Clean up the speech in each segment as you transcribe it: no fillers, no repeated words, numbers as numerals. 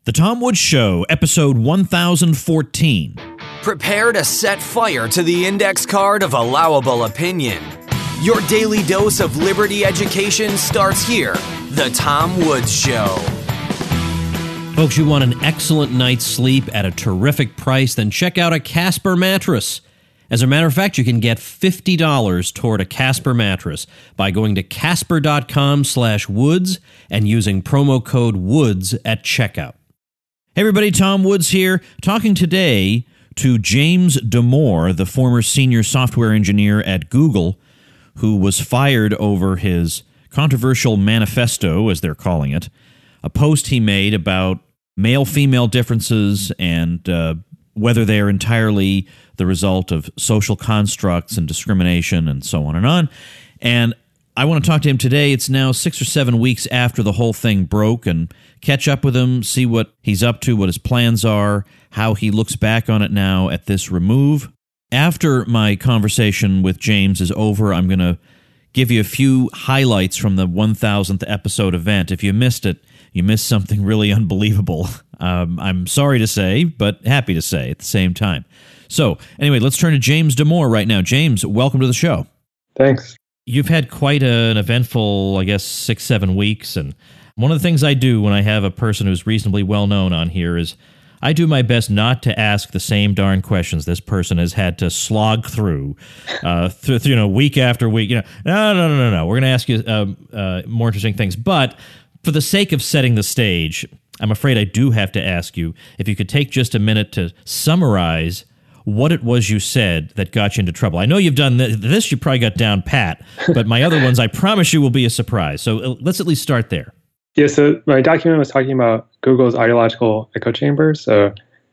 The Tom Woods Show, episode 1014. Prepare to set fire to the index card of allowable opinion. Your daily dose of liberty education starts here. The Tom Woods Show. Folks, you want an excellent night's sleep at a terrific price? Then check out a Casper mattress. As a matter of fact, you can get $50 toward a Casper mattress by going to casper.com/woods and using promo code WOODS at checkout. Hey everybody, Tom Woods here, talking today to James Damore, the former senior software engineer at Google, who was fired over his controversial manifesto, as they're calling it, a post he made about male-female differences and whether they're entirely the result of social constructs and discrimination and so on and on. And I want to talk to him today. It's now 6 or 7 weeks after the whole thing broke, and catch up with him, see what he's up to, what his plans are, how he looks back on it now at this remove. After my conversation with James is over, I'm going to give you a few highlights from the 1000th episode event. If you missed it, you missed something really unbelievable. I'm sorry to say, but happy to say at the same time. So, anyway, let's turn to James Damore right now. James, welcome to the show. Thanks. You've had quite an eventful, 6-7 weeks, and one of the things I do when I have a person who's reasonably well-known on here is I do my best not to ask the same darn questions this person has had to slog through, week after week. No. We're going to ask you more interesting things. But for the sake of setting the stage, I'm afraid I do have to ask you if you could take just a minute to summarize what it was you said that got you into trouble. I know you've done this, you probably got down pat, but my other ones, I promise you, will be a surprise. So let's at least start there. Yeah, so my document was talking about Google's ideological echo chamber, so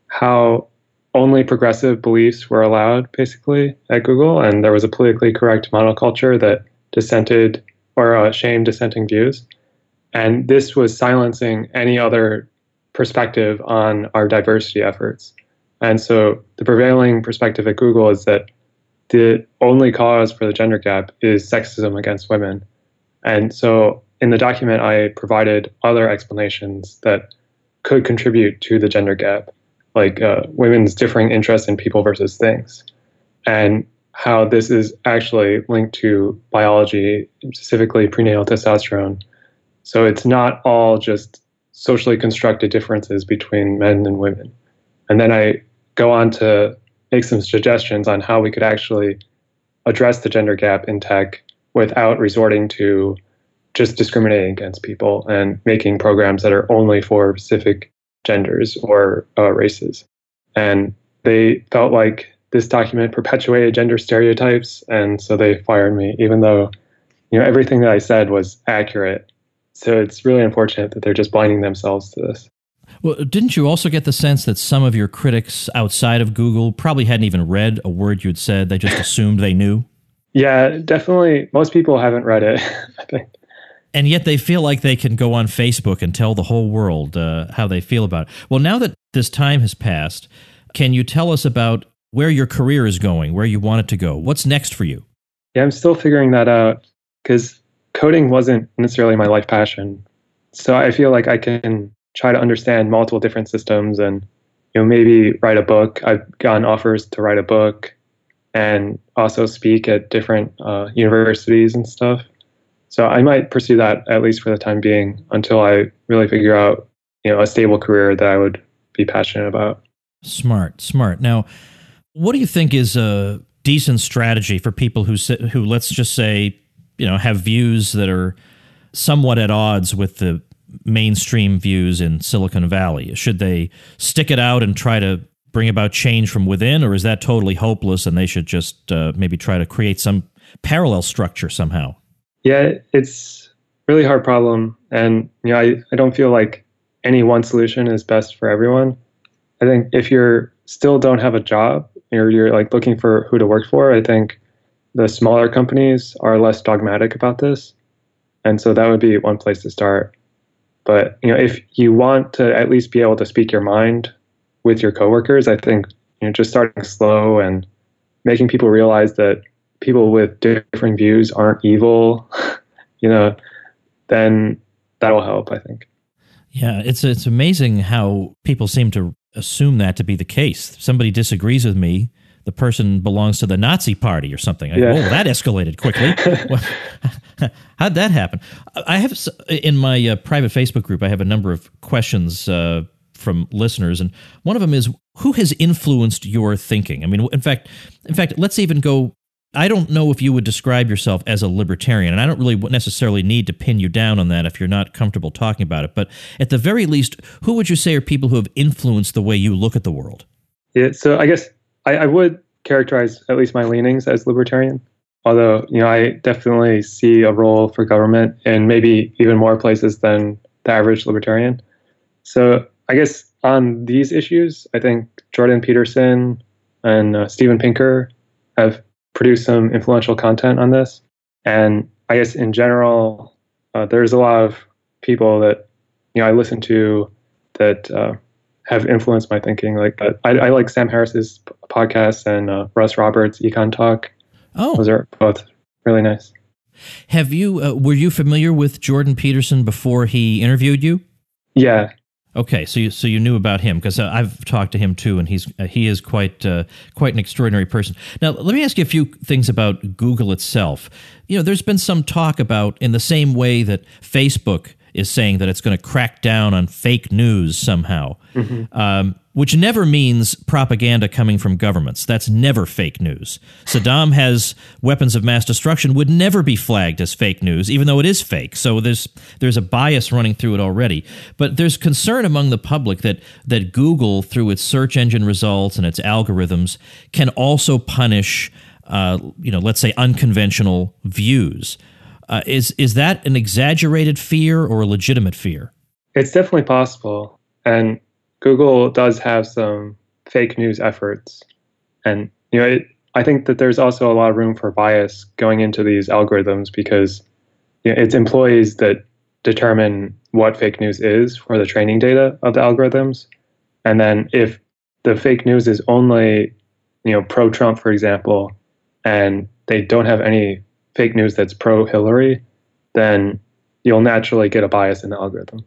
how only progressive beliefs were allowed, basically, at Google, and there was a politically correct monoculture that dissented or shamed dissenting views. And this was silencing any other perspective on our diversity efforts. And so the prevailing perspective at Google is that the only cause for the gender gap is sexism against women. And so in the document, I provided other explanations that could contribute to the gender gap, like women's differing interests in people versus things, and how this is actually linked to biology, specifically prenatal testosterone. So it's not all just socially constructed differences between men and women. And then I go on to make some suggestions on how we could actually address the gender gap in tech without resorting to just discriminating against people and making programs that are only for specific genders or races. And they felt like this document perpetuated gender stereotypes, and so they fired me, even though everything that I said was accurate. So it's really unfortunate that they're just blinding themselves to this. Well, didn't you also get the sense that some of your critics outside of Google probably hadn't even read a word you'd said? They just assumed they knew? Yeah, definitely. Most people haven't read it, I think. And yet they feel like they can go on Facebook and tell the whole world how they feel about it. Well, now that this time has passed, can you tell us about where your career is going, where you want it to go? What's next for you? Yeah, I'm still figuring that out because coding wasn't necessarily my life passion. So I feel like I can try to understand multiple different systems and maybe write a book. I've gotten offers to write a book and also speak at different universities and stuff. So I might pursue that at least for the time being until I really figure out a stable career that I would be passionate about. Smart. Now, what do you think is a decent strategy for people who let's just say, have views that are somewhat at odds with the mainstream views in Silicon Valley? Should they stick it out and try to bring about change from within, or is that totally hopeless and they should just maybe try to create some parallel structure somehow? Yeah, it's a really hard problem. And I don't feel like any one solution is best for everyone. I think if you're still don't have a job or you're looking for who to work for, I think the smaller companies are less dogmatic about this. And so that would be one place to start. But if you want to at least be able to speak your mind with your coworkers, I think just starting slow and making people realize that people with different views aren't evil, then that'll help, I think. Yeah, it's amazing how people seem to assume that to be the case. Somebody disagrees with me, the person belongs to the Nazi party or something. Oh, that escalated quickly. How'd that happen? I have, in my private Facebook group, I have a number of questions from listeners, and one of them is, who has influenced your thinking? I mean, in fact, let's even go. I don't know if you would describe yourself as a libertarian, and I don't really necessarily need to pin you down on that if you're not comfortable talking about it. But at the very least, who would you say are people who have influenced the way you look at the world? Yeah, so I guess I would characterize at least my leanings as libertarian, although I definitely see a role for government in maybe even more places than the average libertarian. So I guess on these issues, I think Jordan Peterson and Steven Pinker have produced some influential content on this. And I guess in general, there's a lot of people that I listen to that have influenced my thinking. Like I like Sam Harris's podcast and Russ Roberts' Econ Talk. Oh, those are both really nice. Have you were you familiar with Jordan Peterson before he interviewed you? Yeah. Okay, so you knew about him, because I've talked to him too, and he is quite an extraordinary person. Now, let me ask you a few things about Google itself. There's been some talk about, in the same way that Facebook is saying that it's going to crack down on fake news somehow, which never means propaganda coming from governments. That's never fake news. Saddam has weapons of mass destruction would never be flagged as fake news, even though it is fake. So there's a bias running through it already. But there's concern among the public that Google, through its search engine results and its algorithms, can also punish, let's say, unconventional views. Is that an exaggerated fear or a legitimate fear? It's definitely possible. And Google does have some fake news efforts. And, I think that there's also a lot of room for bias going into these algorithms, because it's employees that determine what fake news is for the training data of the algorithms. And then if the fake news is only, pro-Trump, for example, and they don't have any fake news that's pro-Hillary, then you'll naturally get a bias in the algorithm.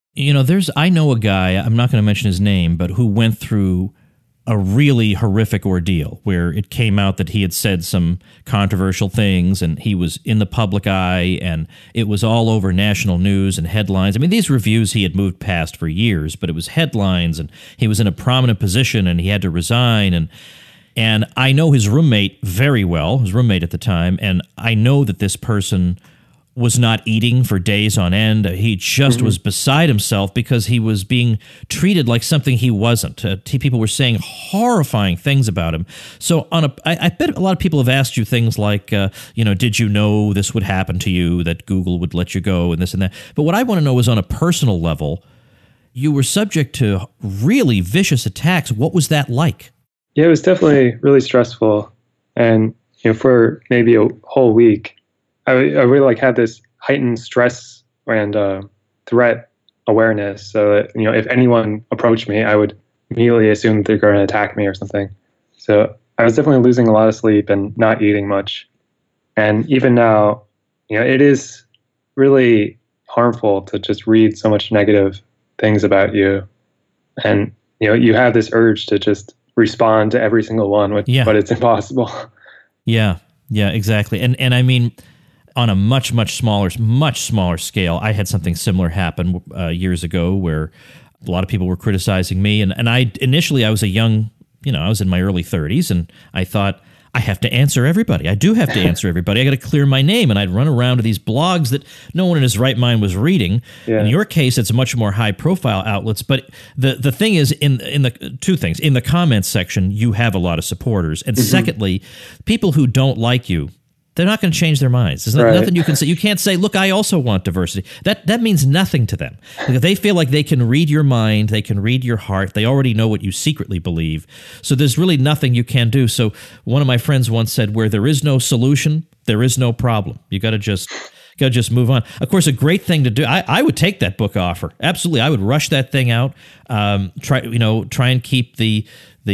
I know a guy, I'm not going to mention his name, but who went through a really horrific ordeal where it came out that he had said some controversial things, and he was in the public eye, and it was all over national news and headlines. I mean, these reviews he had moved past for years, but it was headlines, and he was in a prominent position, and he had to resign, and I know his roommate very well, his roommate at the time, and I know that this person was not eating for days on end. He just was beside himself because he was being treated like something he wasn't. People were saying horrifying things about him. So I bet a lot of people have asked you things like, did you know this would happen to you, that Google would let you go and this and that. But what I want to know is, on a personal level, you were subject to really vicious attacks. What was that like? Yeah, it was definitely really stressful. And for maybe a whole week, I really had this heightened stress and threat awareness. So that, if anyone approached me, I would immediately assume they're going to attack me or something. So I was definitely losing a lot of sleep and not eating much. And even now, it is really harmful to just read so much negative things about you. And, you have this urge to just respond to every single one, but it's impossible. Yeah, exactly. And I mean, on a much smaller scale, I had something similar happen years ago where a lot of people were criticizing me. And I was a young, I was in my early 30s, and I thought, I have to answer everybody. I do have to answer everybody. I got to clear my name. And I'd run around to these blogs that no one in his right mind was reading. Yeah. In your case, it's much more high profile outlets. But the thing is, in the two things, in the comments section, you have a lot of supporters. And secondly, people who don't like you, they're not going to change their minds. There's nothing you can say. You can't say, look, I also want diversity. That means nothing to them. Like, they feel like they can read your mind, they can read your heart, they already know what you secretly believe. So there's really nothing you can do. So one of my friends once said, where there is no solution, there is no problem. You got to just move on. Of course, a great thing to do, I would take that book offer. Absolutely. I would rush that thing out. Try and keep the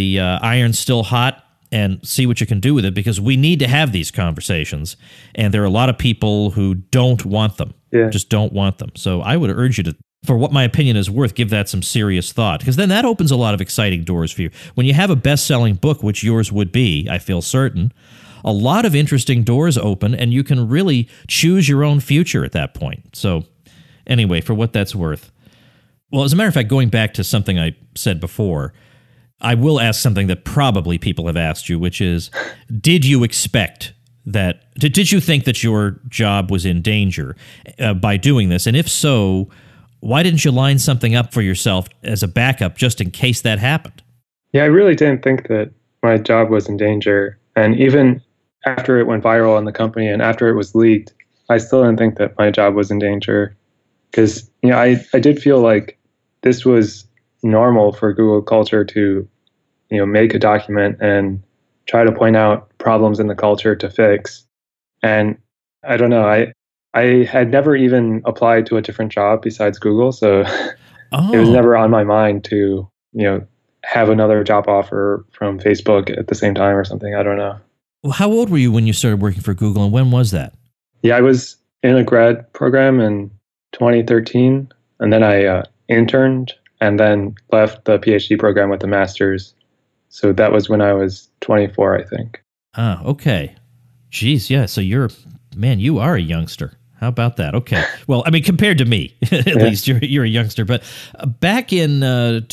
iron still hot, and see what you can do with it, because we need to have these conversations. And there are a lot of people who don't want them, just don't want them. So I would urge you to for what my opinion is worth, give that some serious thought, because then that opens a lot of exciting doors for you. When you have a best-selling book, which yours would be, I feel certain, a lot of interesting doors open, and you can really choose your own future at that point. So anyway, for what that's worth. Well, as a matter of fact, going back to something I said before, I will ask something that probably people have asked you, which is, did you expect that, did you think that your job was in danger by doing this? And if so, why didn't you line something up for yourself as a backup just in case that happened? Yeah, I really didn't think that my job was in danger. And even after it went viral in the company and after it was leaked, I still didn't think that my job was in danger. Because I did feel like this was normal for Google culture to make a document and try to point out problems in the culture to fix. And I don't know, I had never even applied to a different job besides Google, so it was never on my mind to have another job offer from Facebook at the same time or something. I don't know. Well, how old were you when you started working for Google, and when was that? Yeah, I was in a grad program in 2013, and then I interned and then left the PhD program with the master's. So that was when I was 24, I think. Ah, okay. Geez, yeah. So you are a youngster. How about that? Okay. Well, I mean, compared to me, at least you're a youngster. But back in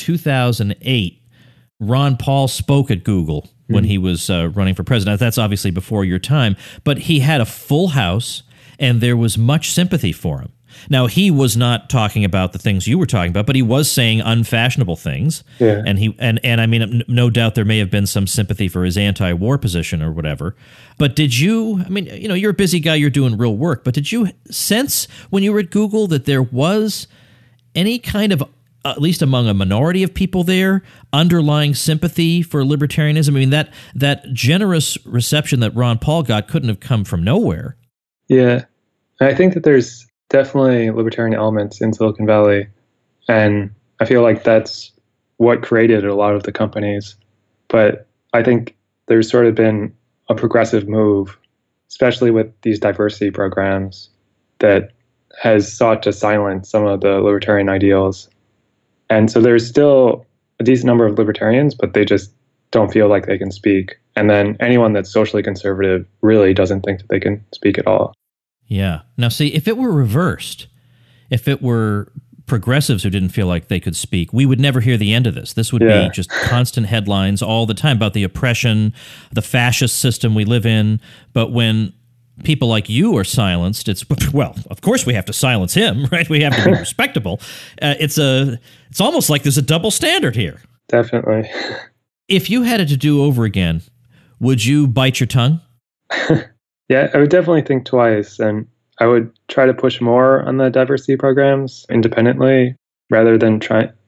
2008, Ron Paul spoke at Google when he was running for president. That's obviously before your time. But he had a full house, and there was much sympathy for him. Now, he was not talking about the things you were talking about, but he was saying unfashionable things. Yeah. And I mean, no doubt there may have been some sympathy for his anti-war position or whatever. But did you, I mean, you're a busy guy, you're doing real work, but did you sense when you were at Google that there was any kind of, at least among a minority of people there, underlying sympathy for libertarianism? I mean, that generous reception that Ron Paul got couldn't have come from nowhere. Yeah. I think that there's definitely libertarian elements in Silicon Valley, and I feel like that's what created a lot of the companies. But I think there's sort of been a progressive move, especially with these diversity programs, that has sought to silence some of the libertarian ideals. And so there's still a decent number of libertarians, but they just don't feel like they can speak. And then anyone that's socially conservative really doesn't think that they can speak at all. Yeah. Now, see, if it were reversed, if it were progressives who didn't feel like they could speak, we would never hear the end of this. This would be just constant headlines all the time about the oppression, the fascist system we live in. But when people like you are silenced, it's, well, of course we have to silence him, right? We have to be respectable. It's almost like there's a double standard here. Definitely. If you had it to do over again, would you bite your tongue? Yeah, I would definitely think twice, and I would try to push more on the diversity programs independently rather than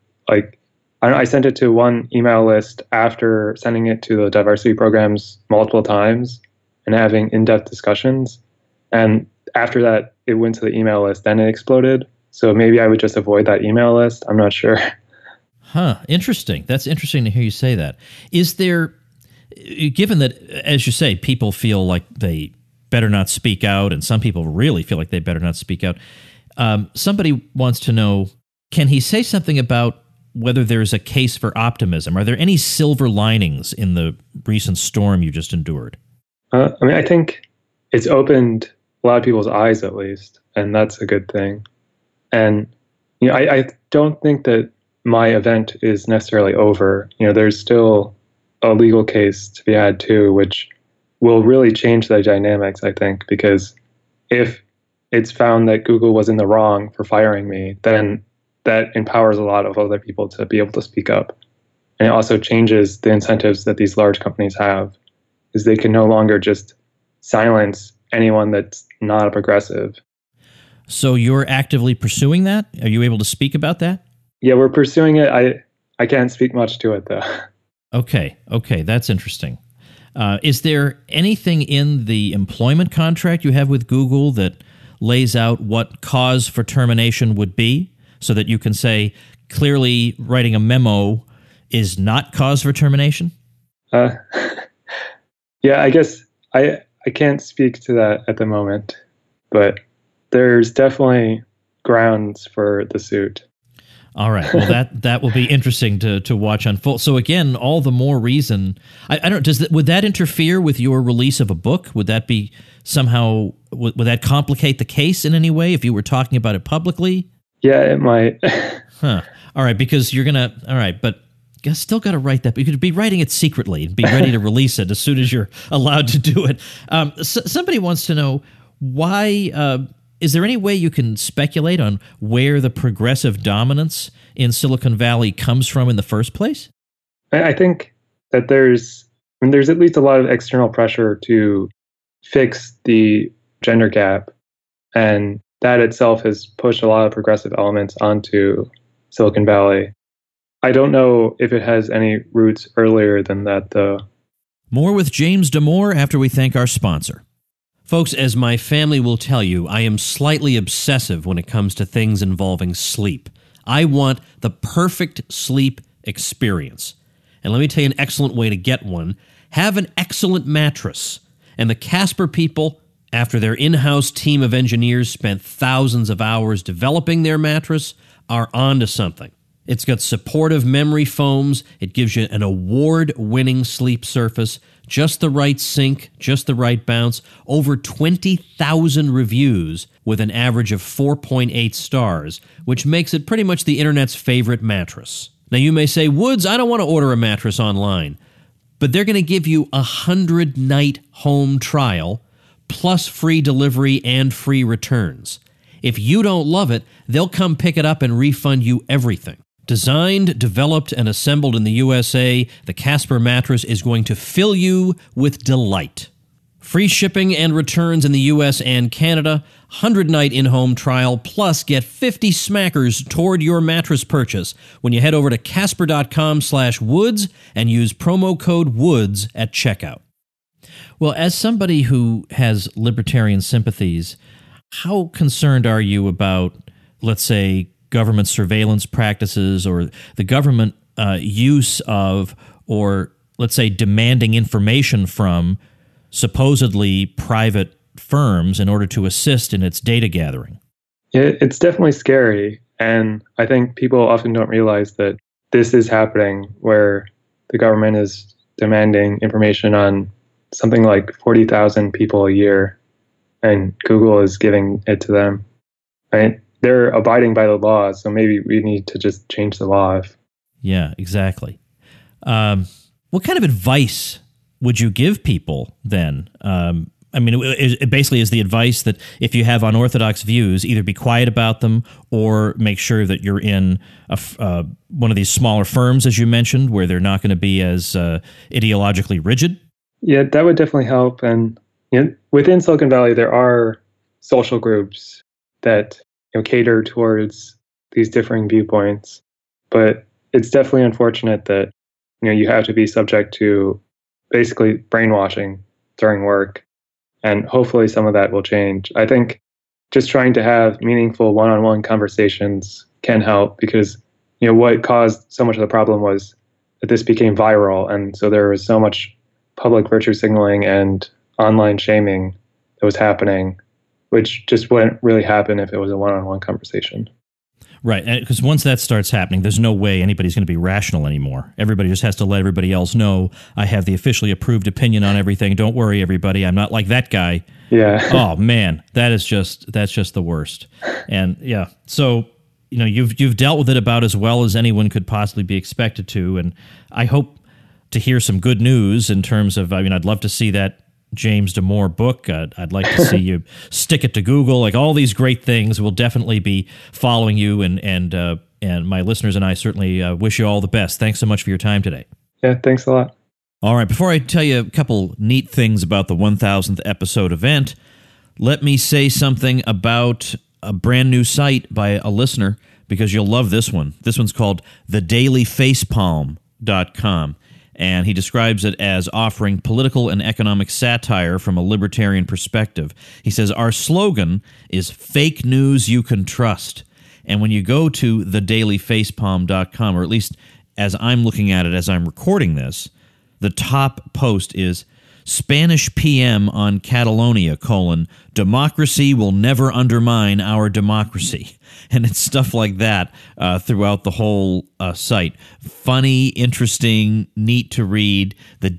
I sent it to one email list after sending it to the diversity programs multiple times and having in-depth discussions. And after that, it went to the email list, then it exploded. So maybe I would just avoid that email list. I'm not sure. Huh, interesting. That's interesting to hear you say that. Is there, given that, as you say, people feel like they better not speak out, and some people really feel like they better not speak out. Somebody wants to know, can he say something about whether there's a case for optimism? Are there any silver linings in the recent storm you just endured? I think it's opened a lot of people's eyes, at least, and that's a good thing. And I don't think that my event is necessarily over. There's still a legal case to be had too, which will really change the dynamics, I think, because if it's found that Google was in the wrong for firing me, then that empowers a lot of other people to be able to speak up. And it also changes the incentives that these large companies have, is they can no longer just silence anyone that's not a progressive. So you're actively pursuing that? Are you able to speak about that? Yeah, we're pursuing it. I can't speak much to it, though. Okay, that's interesting. Is there anything in the employment contract you have with Google that lays out what cause for termination would be, so that you can say clearly writing a memo is not cause for termination? Yeah, I guess I can't speak to that at the moment, but there's definitely grounds for the suit. All right. Well, that will be interesting to watch unfold. So again, all the more reason. I don't. Would that interfere with your release of a book? Would that be somehow? Would that complicate the case in any way if you were talking about it publicly? Yeah, it might. Huh. All right, because you're gonna. All right, but you still got to write that. But you could be writing it secretly and be ready to release it as soon as you're allowed to do it. Somebody wants to know why. Is there any way you can speculate on where the progressive dominance in Silicon Valley comes from in the first place? I think that there's at least a lot of external pressure to fix the gender gap, and that itself has pushed a lot of progressive elements onto Silicon Valley. I don't know if it has any roots earlier than that, though. More with James Damore after we thank our sponsor. Folks, as my family will tell you, I am slightly obsessive when it comes to things involving sleep. I want the perfect sleep experience. And let me tell you an excellent way to get one. Have an excellent mattress. And the Casper people, after their in-house team of engineers spent thousands of hours developing their mattress, are onto something. It's got supportive memory foams. It gives you an award-winning sleep surface, just the right sink, just the right bounce. Over 20,000 reviews with an average of 4.8 stars, which makes it pretty much the internet's favorite mattress. Now you may say, Woods, I don't want to order a mattress online. But they're going to give you a 100-night home trial, plus free delivery and free returns. If you don't love it, they'll come pick it up and refund you everything. Designed, developed, and assembled in the USA, the Casper mattress is going to fill you with delight. Free shipping and returns in the US and Canada, 100-night in-home trial, plus get 50 smackers toward your mattress purchase when you head over to casper.com/woods and use promo code WOODS at checkout. Well, as somebody who has libertarian sympathies, how concerned are you about, let's say, government surveillance practices or the government use of, or let's say demanding information from supposedly private firms in order to assist in its data gathering? It's definitely scary. And I think people often don't realize that this is happening, where the government is demanding information on something like 40,000 people a year, and Google is giving it to them. Right? They're abiding by the law, so maybe we need to just change the law. Yeah, exactly. What kind of advice would you give people then? I mean, it basically is the advice that if you have unorthodox views, either be quiet about them or make sure that you're in one of these smaller firms, as you mentioned, where they're not going to be as ideologically rigid. Yeah, that would definitely help. And within Silicon Valley, there are social groups that cater towards these differing viewpoints. But it's definitely unfortunate that you have to be subject to basically brainwashing during work. And hopefully some of that will change. I think just trying to have meaningful one-on-one conversations can help, because what caused so much of the problem was that this became viral. And so there was so much public virtue signaling and online shaming that was happening, which just wouldn't really happen if it was a one-on-one conversation. Right, because once that starts happening, there's no way anybody's going to be rational anymore. Everybody just has to let everybody else know, I have the officially approved opinion on everything. Don't worry, everybody. I'm not like that guy. Yeah. Oh, man, that's just the worst. And yeah, so you've dealt with it about as well as anyone could possibly be expected to, and I hope to hear some good news in terms of, I'd love to see that James Damore book. I'd like to see you stick it to Google. Like all these great things, we'll definitely be following you, and my listeners and I certainly wish you all the best. Thanks so much for your time today. Yeah, thanks a lot. All right, before I tell you a couple neat things about the 1000th episode event, let me say something about a brand new site by a listener, because you'll love this one. This one's called thedailyfacepalm.com. And he describes it as offering political and economic satire from a libertarian perspective. He says, our slogan is fake news you can trust. And when you go to thedailyfacepalm.com, or at least as I'm looking at it as I'm recording this, the top post is Spanish PM on Catalonia, democracy will never undermine our democracy. And it's stuff like that throughout the whole site. Funny, interesting, neat to read.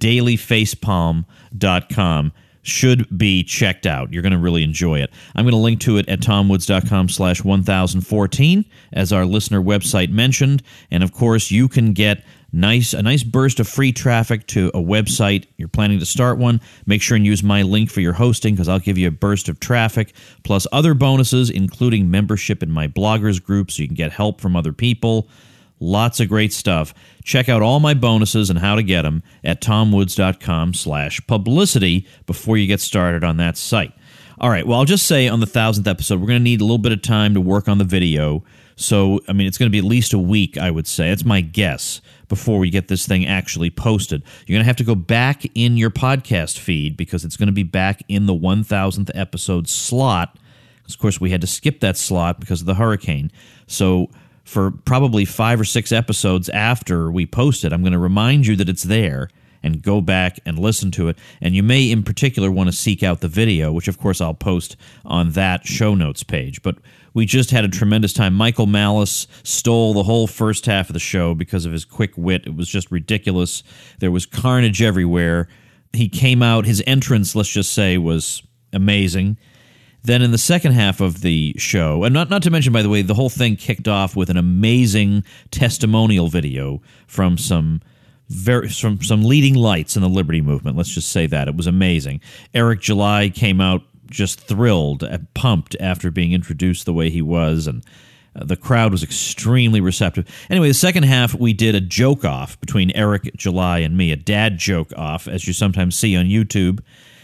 thedailyfacepalm.com should be checked out. You're going to really enjoy it. I'm going to link to it at tomwoods.com/1014, as our listener website mentioned. And, of course, you can get a nice burst of free traffic to a website. You're planning to start one. Make sure and use my link for your hosting, because I'll give you a burst of traffic, plus other bonuses, including membership in my bloggers group so you can get help from other people. Lots of great stuff. Check out all my bonuses and how to get them at tomwoods.com/publicity before you get started on that site. All right, well, I'll just say on the 1,000th episode, we're going to need a little bit of time to work on the video. So, I mean, it's going to be at least a week, I would say. That's my guess, before we get this thing actually posted. You're going to have to go back in your podcast feed, because it's going to be back in the 1,000th episode slot. Of course, we had to skip that slot because of the hurricane. So for probably 5 or 6 episodes after we post it, I'm going to remind you that it's there and go back and listen to it. And you may in particular want to seek out the video, which of course I'll post on that show notes page. But we just had a tremendous time. Michael Malice stole the whole first half of the show because of his quick wit. It was just ridiculous. There was carnage everywhere. He came out, his entrance, let's just say, was amazing. Then in the second half of the show, and not to mention, by the way, the whole thing kicked off with an amazing testimonial video from some leading lights in the Liberty Movement. Let's just say that. It was amazing. Eric July came out just thrilled, pumped after being introduced the way he was, and the crowd was extremely receptive. Anyway, the second half, we did a joke-off between Eric July and me, a dad joke-off, as you sometimes see on YouTube.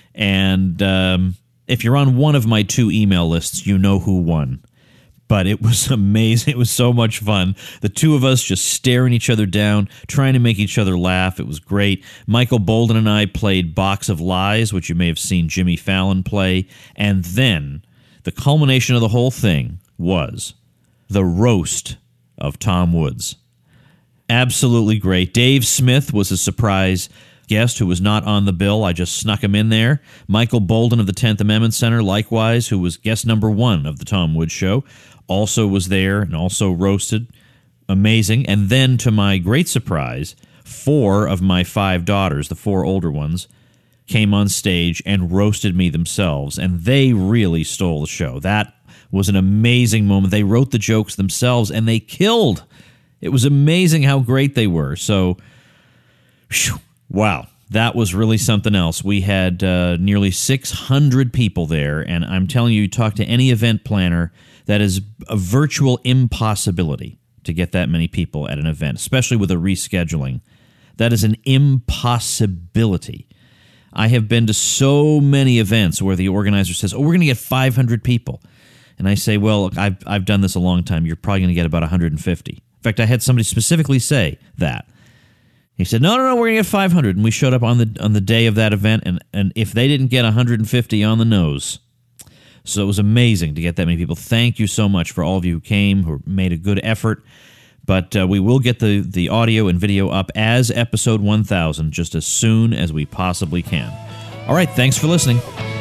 And if you're on one of my 2 email lists, you know who won. But it was amazing. It was so much fun. The two of us just staring each other down, trying to make each other laugh. It was great. Michael Bolden and I played Box of Lies, which you may have seen Jimmy Fallon play. And then the culmination of the whole thing was the roast of Tom Woods. Absolutely great. Dave Smith was a surprise guest who was not on the bill. I just snuck him in there. Michael Bolden of the 10th Amendment Center, likewise, who was guest number 1 of the Tom Woods Show, also was there and also roasted. Amazing. And then, to my great surprise, 4 of my 5 daughters, the 4 older ones, came on stage and roasted me themselves, and they really stole the show. That was an amazing moment. They wrote the jokes themselves, and they killed. It was amazing how great they were. So, whew, wow, that was really something else. We had nearly 600 people there, and I'm telling you, talk to any event planner, that is a virtual impossibility to get that many people at an event, especially with a rescheduling. That is an impossibility. I have been to so many events where the organizer says, we're going to get 500 people. And I say, well, look, I've done this a long time. You're probably going to get about 150. In fact, I had somebody specifically say that. He said, no, we're going to get 500. And we showed up on the day of that event, and if they didn't get 150 on the nose. So it was amazing to get that many people. Thank you so much for all of you who came, who made a good effort. But we will get the audio and video up as episode 1000 just as soon as we possibly can. All right, thanks for listening.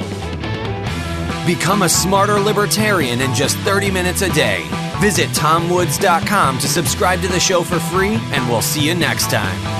Become a smarter libertarian in just 30 minutes a day. Visit TomWoods.com to subscribe to the show for free, and we'll see you next time.